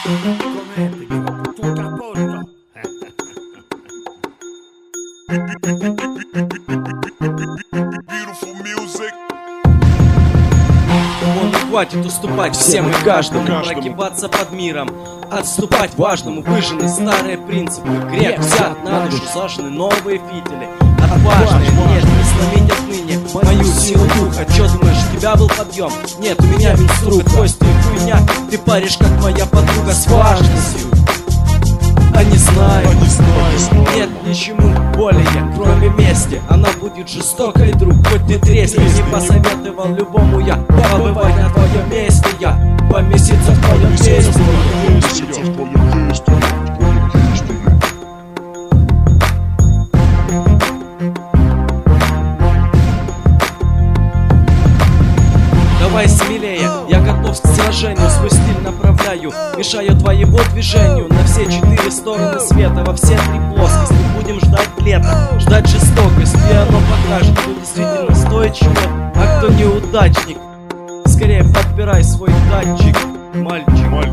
Com'è che dico tutto a posto? Beautiful music. Он хватит уступать всем и каждому, прогибаться под миром, отступать важному, выжжены старые принципы, грех взят на душу, зажжены новые фитили, отважные, нет, не сломить отныне мою силу духа. Чё думаешь, у тебя был подъем? Нет, у меня винструк, кости и хуйня, ты паришь как моя подруга с важностью. А не знаю, нет ничему более, кроме мести. Она будет жестокой, друг, хоть ты тресни. Не посоветовал любому я побывать на твоем месте. Я поместиться в твоем месте. Давай смелее, я готов к сражению, свой стиль направляю, мешаю твоему движению на все 4 стороны света, во все 3 плоскости. Будем ждать лета, ждать жестокости, и оно покажет, кто действительно стоит чего, а кто неудачник. Скорее подбирай свой датчик, мальчик.